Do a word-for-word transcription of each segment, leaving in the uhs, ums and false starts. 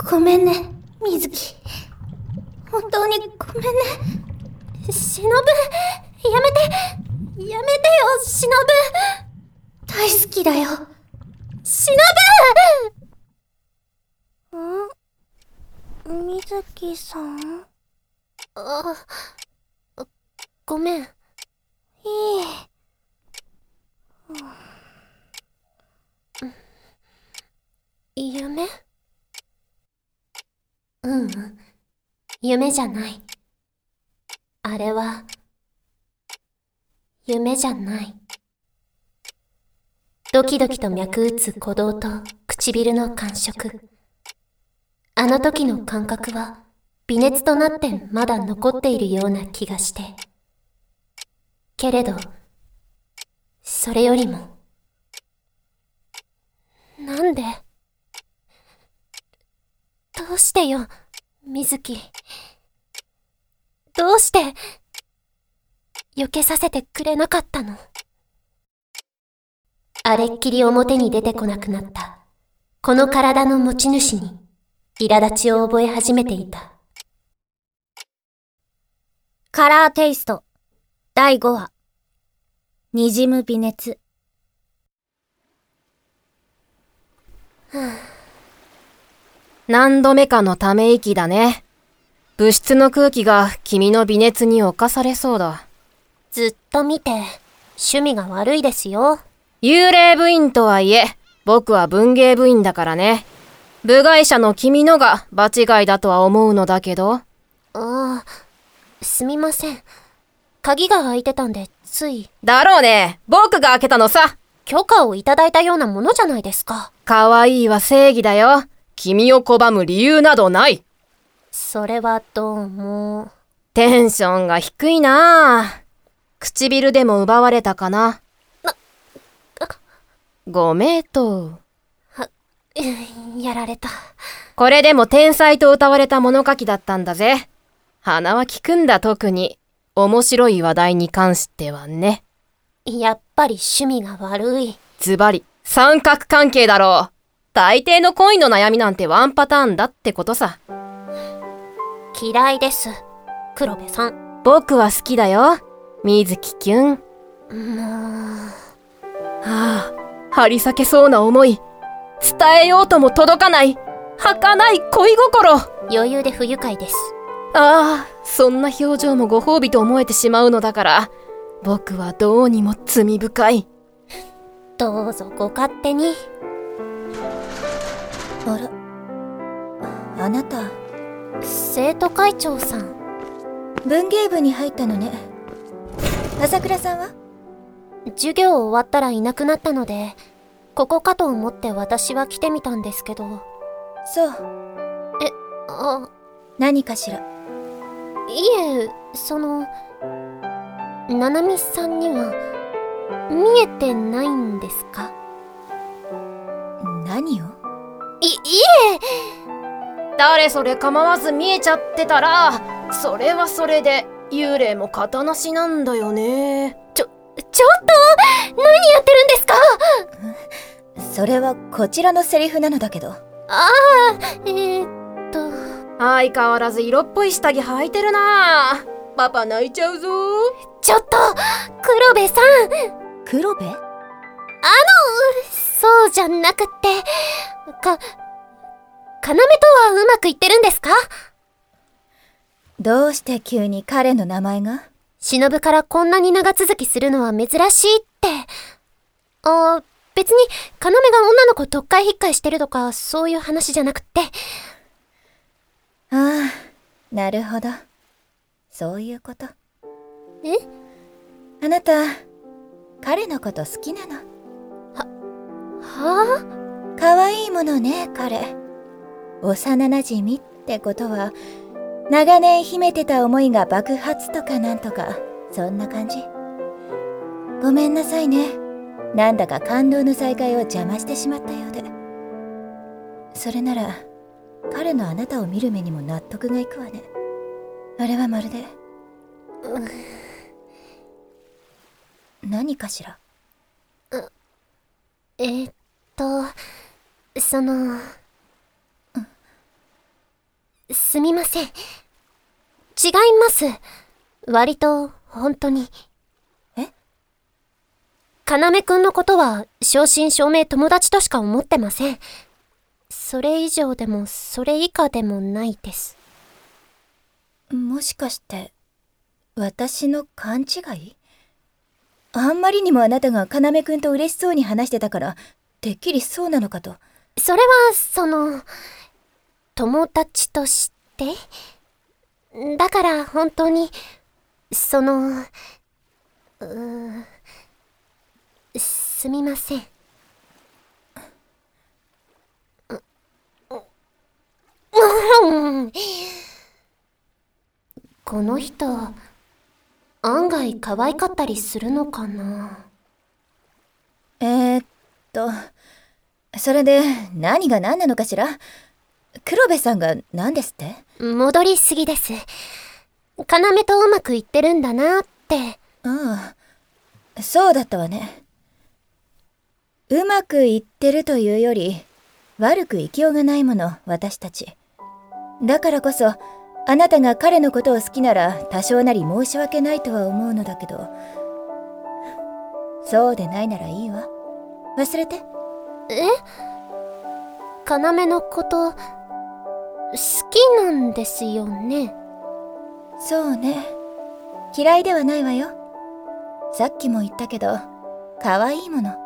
ごめんね、水木。本当にごめんね。忍、やめて、やめてよ、忍。大好きだよ、忍。ん？水木さん？あ、ごめん。いい。夢？ううん、夢じゃない。あれは、夢じゃない。ドキドキと脈打つ鼓動と唇の感触。あの時の感覚は、微熱となってまだ残っているような気がして。けれど、それよりも、なんで？どうしてよ、水木。どうして、避けさせてくれなかったの？あれっきり表に出てこなくなった、この体の持ち主に、苛立ちを覚え始めていた。カラーテイスト、だいごわ。にじむ微熱。 何度目かのため息だね。物質の空気が君の微熱に侵されそうだ。 ずっと見て、趣味が悪いですよ。 幽霊部員とはいえ、僕は文芸部員だからね。部外者の君のが場違いだとは思うのだけど。 ああ、すみません。鍵が開いてたんで、つい。 だろうね。僕が開けたのさ。 許可をいただいたようなものじゃないですか。 可愛いは正義だよ。君を拒む理由などない。 それはどうも。 テンションが低いなあ。唇でも奪われたかな。 な、あ、 ご名答。 は、やられた。 これでも天才と歌われた物書きだったんだぜ。鼻は利くんだ特に。面白い話題に関してはね。 やっぱり趣味が悪い。 ズバリ、三角関係だろう。大抵の恋の悩みなんてワンパターンだってことさ。 嫌いです、黒部さん。 僕は好きだよ、水木キュン。もう。 はあ、張り裂けそうな思い。伝えようとも届かない、儚い恋心。 余裕で不愉快です。 ああ、そんな表情もご褒美と思えてしまうのだから、僕はどうにも罪深い。 どうぞご勝手に。 あら、あなた生徒会長さん。 文芸部に入ったのね。朝倉さんは？ 授業終わったらいなくなったので、ここかと思って私は来てみたんですけど。 そう。 え、あ、 何かしら？ いえ、その、ななみさんには見えてないんですか？ 何を？ い、いえ。 誰それ構わず見えちゃってたら、それはそれで幽霊も型なしなんだよね。 ちょ、ちょっと何やってるんですか？ それはこちらのセリフなのだけど。 ああ、えー、っと相変わらず色っぽい下着履いてるな。パパ泣いちゃうぞ。 ちょっと黒部さん。 黒部？ あの、そうじゃなくってか要とはうまくいってるんですか？ どうして急に彼の名前が？ 忍からこんなに長続きするのは珍しいって。あ、別に要が女の子とっかえひっかえしてるとかそういう話じゃなくって。 ああ、なるほど。そういうこと。 え？ あなた、彼のこと好きなの？ は、はぁ？ 可愛いものね、彼。幼なじみってことは、長年秘めてた思いが爆発とかなんとか、そんな感じ。ごめんなさいね。なんだか感動の再会を邪魔してしまったようで。それなら、彼のあなたを見る目にも納得がいくわね。あれはまるで。何かしら？ えー、っと、その、 すみません。違います。割と、本当に。 え？ かなめくんのことは、正真正銘友達としか思ってません。それ以上でも、それ以下でもないです。 もしかして、私の勘違い？あんまりにもあなたがかなめくんと嬉しそうに話してたから、てっきりそうなのかと。 それは、その、友達として？だから本当に、その、うー、すみません。この人、案外可愛かったりするのかな。 えー、っと、それで何が何なのかしら？黒部さんが何ですって？ 戻りすぎです。かなめとうまくいってるんだなって。 ああ、そうだったわね。うまくいってるというより、悪くいきようがないもの、私たち。だからこそ、あなたが彼のことを好きなら多少なり申し訳ないとは思うのだけど、そうでないならいいわ。忘れて。 え？かなめのこと、好きなんですよね。 そうね。嫌いではないわよ。さっきも言ったけど、可愛いもの。 ん？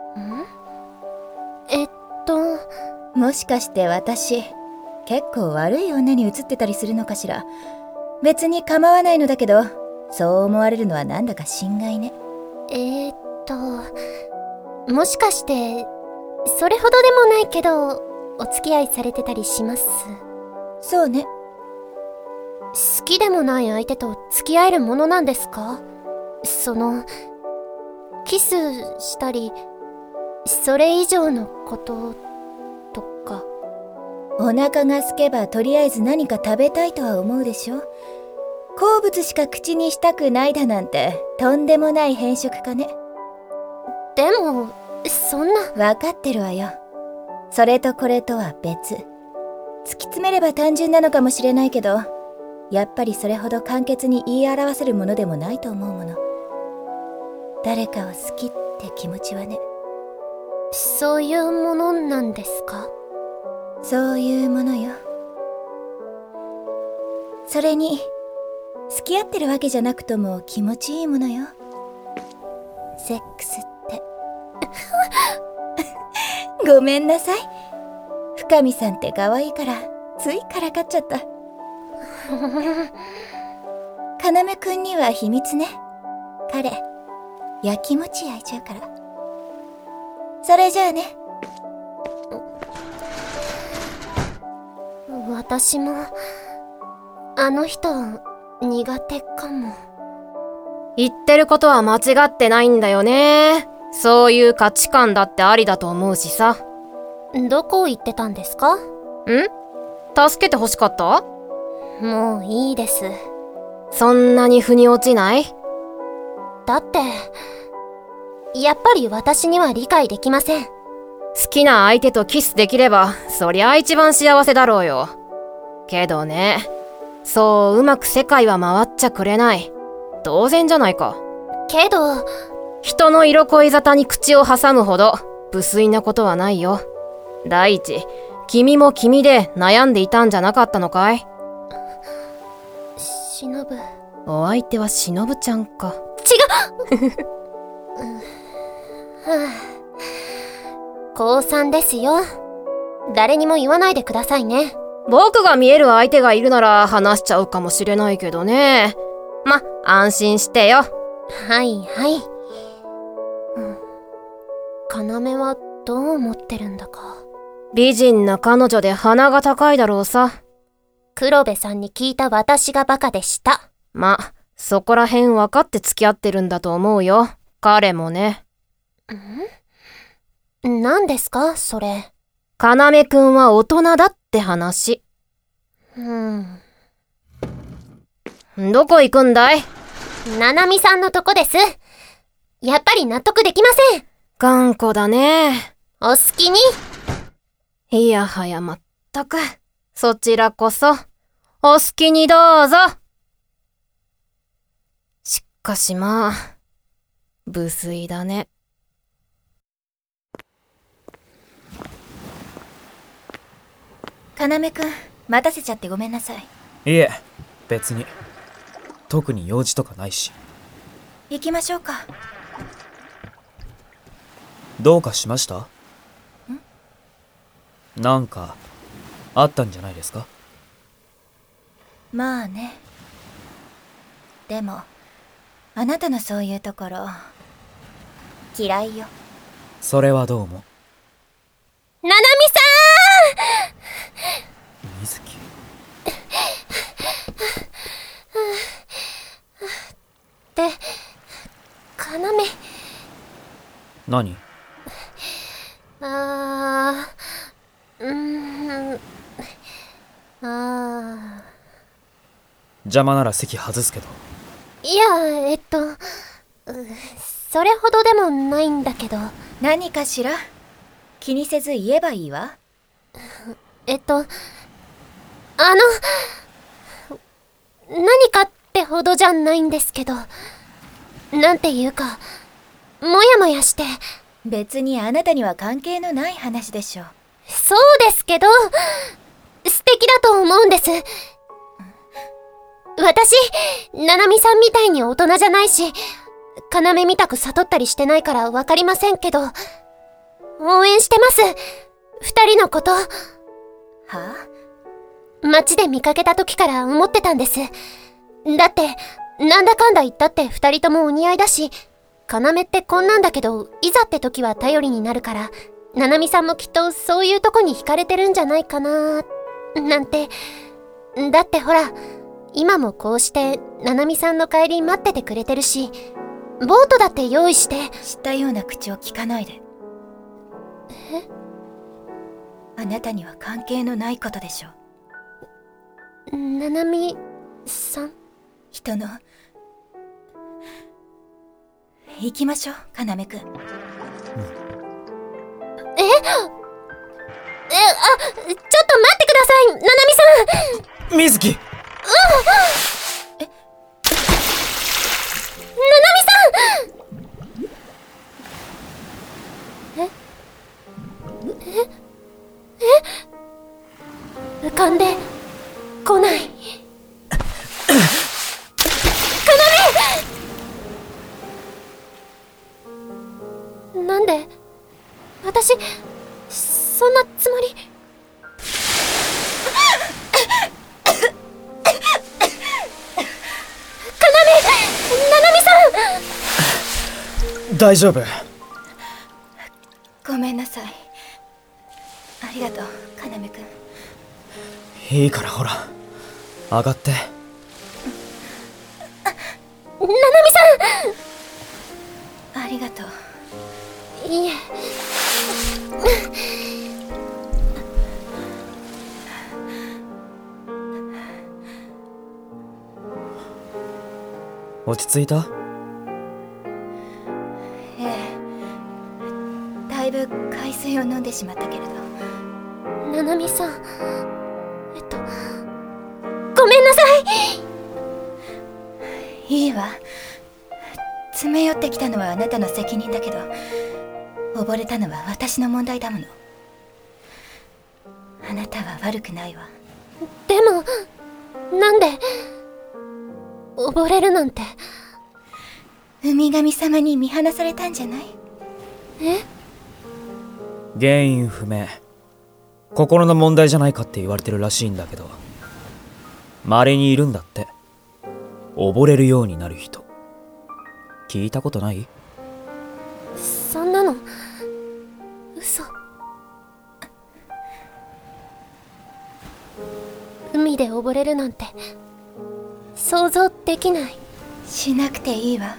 えっと、 もしかして私、結構悪い女に映ってたりするのかしら。別に構わないのだけど、そう思われるのはなんだか心外ね。 えー、っと、もしかして、それほどでもないけど、お付き合いされてたりします？ そうね。 好きでもない相手と付き合えるものなんですか？その、キスしたり、それ以上のこと、とか。 お腹が空けばとりあえず何か食べたいとは思うでしょ。好物しか口にしたくないだなんてとんでもない偏食かね。 でもそんな。 わかってるわよ。それとこれとは別。突き詰めれば単純なのかもしれないけど、やっぱりそれほど簡潔に言い表せるものでもないと思うもの。誰かを好きって気持ちはね。 そういうものなんですか？ そういうものよ。それに、付き合ってるわけじゃなくとも気持ちいいものよ。セックスって。ごめんなさい。深見さんって可愛いから、ついからかっちゃった。かなめくんには秘密ね。彼、やきもち焼いちゃうから。それじゃあね。 私も、あの人、苦手かも。 言ってることは間違ってないんだよね。そういう価値観だってありだと思うしさ。 どこ行ってたんですか？ん？ 助けて欲しかった？ もういいです。 そんなに腑に落ちない？ だって、やっぱり私には理解できません。 好きな相手とキスできれば、そりゃ一番幸せだろうよ。けどね、そううまく世界は回っちゃくれない。当然じゃないか。 けど、 人の色恋沙汰に口を挟むほど無粋なことはないよ。第一、君も君で悩んでいたんじゃなかったのかい？ しのぶ。 お相手はしのぶちゃんか。 違う、はあ、高三ですよ。誰にも言わないでくださいね。 僕が見える相手がいるなら話しちゃうかもしれないけどね。ま、安心してよ。 はいはい。うん。かなめはどう思ってるんだか。 美人な彼女で鼻が高いだろうさ。 黒部さんに聞いた私がバカでした。 ま、そこら辺分かって付き合ってるんだと思うよ。彼もね。 ん？何ですかそれ。 かなめくんは大人だって話。 うん。 どこ行くんだい？ ななみさんのとこです。やっぱり納得できません。 頑固だね。 お好きに。 いやはやまったく。 そちらこそ、お好きにどうぞ。しかしまあ、無粋だね。 要くん、待たせちゃってごめんなさい。 いえ、別に。特に用事とかないし。 行きましょうか。 どうかしました？ ん？ なんか、あったんじゃないですか？ まあね。でも、あなたのそういうところ、嫌いよ。 それはどうも。 ななみさ水木。 んって要。 何？ あーうーんあー邪魔なら席外すけど。 いやえっとうそれほどでもないんだけど。 何かしら？気にせず言えばいいわ。 えっとあの何かってほどじゃないんですけど、なんていうかもやもやして。 別にあなたには関係のない話でしょ。 そうですけど素敵だと思うんです。私ななみさんみたいに大人じゃないし、要みたく悟ったりしてないからわかりませんけど、応援してます、二人のこと。 はあ？ 街で見かけた時から思ってたんです。だってなんだかんだ言ったって二人ともお似合いだし、要ってこんなんだけどいざって時は頼りになるから、ななみさんもきっとそういうとこに惹かれてるんじゃないかななんて。だってほら、今もこうしてななみさんの帰り待っててくれてるし、ボートだって用意して。 知ったような口を聞かないで。 え？ あなたには関係のないことでしょ。 ななみさん？ 人の。行きましょう、要くん。 え？え、あ、ちょっと待ってください、ななみさん。 水木！ え？ ななみさん！え？え？え？浮かんで来ない。なんで私そんなつもり。 大丈夫？ ごめんなさい。ありがとう、要くん。 いいからほら、上がって。 ななみさん。ありがとう。 いいえ。 落ち着いた？ ええ、だいぶ海水を飲んでしまったけれど。 ななみさん、えっとごめんなさい。いいわ。詰め寄ってきたのはあなたの責任だけど、溺れたのは私の問題だもの。あなたは悪くないわ。 でもなんで溺れるなんて。 海神様に見放されたんじゃない？ え？ 原因不明。心の問題じゃないかって言われてるらしいんだけど、稀にいるんだって、溺れるようになる人。聞いたことない？ そんなの嘘。海で溺れるなんて想像できない。 しなくていいわ。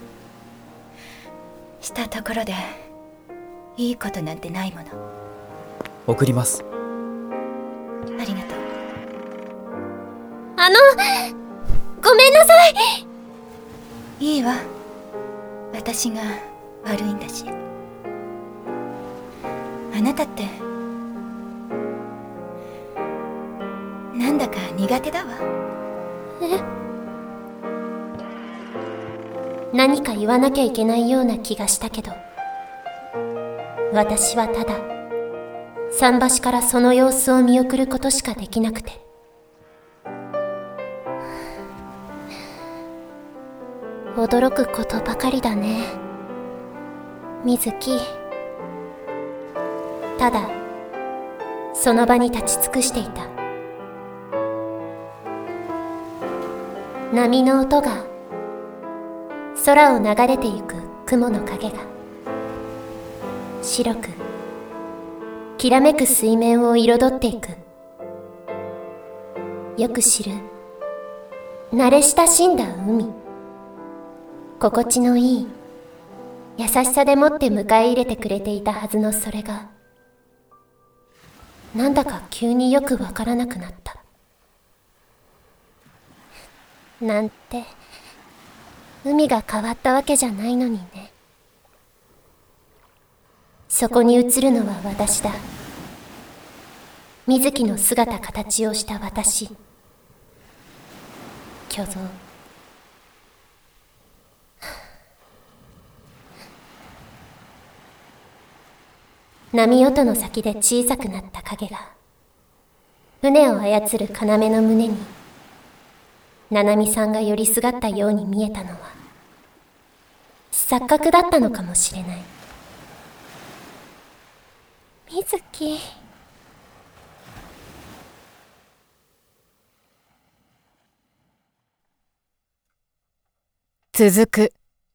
したところでいいことなんてないもの。 送ります。 ありがとう。 あの、ごめんなさい。 いいわ。私が悪いんだし。あなたって苦手だわ。 え？何か言わなきゃいけないような気がしたけど、私はただ桟橋からその様子を見送ることしかできなくて。驚くことばかりだね、水木。ただその場に立ち尽くしていた。波の音が、空を流れてゆく雲の影が、白くきらめく水面を彩っていく。よく知る慣れ親しんだ海、心地のいい優しさでもって迎え入れてくれていたはずのそれが、なんだか急によくわからなくなった。なんて海が変わったわけじゃないのにね。そこに映るのは私だ。水木の姿形をした私。虚像。波音の先で小さくなった影が、船を操る要の胸に、七海さんが寄りすがったように見えたのは、錯覚だったのかもしれない。水木。 続く。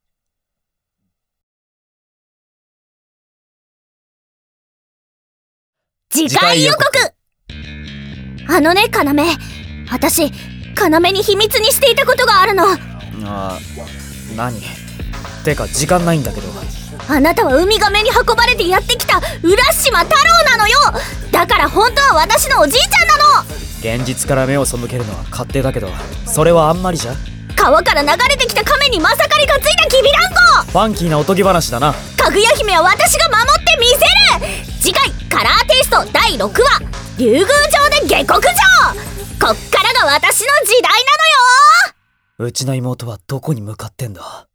次回予告。あのね、要。私、要に秘密にしていたことがあるの。 ああ、何？てか時間ないんだけど。 あなたはウミガメに運ばれてやってきた浦島太郎なのよ。だから本当は私のおじいちゃんなの。 現実から目を背けるのは勝手だけど、それはあんまりじゃ。 川から流れてきた亀にまさかりがついたきびだんこ。 ファンキーなおとぎ話だな。 かぐや姫は私が守ってみせる。次回カラーテイストだいろくわ、竜宮城で下克上。こっからが私の時代なのよ。 うちの妹はどこに向かってんだ。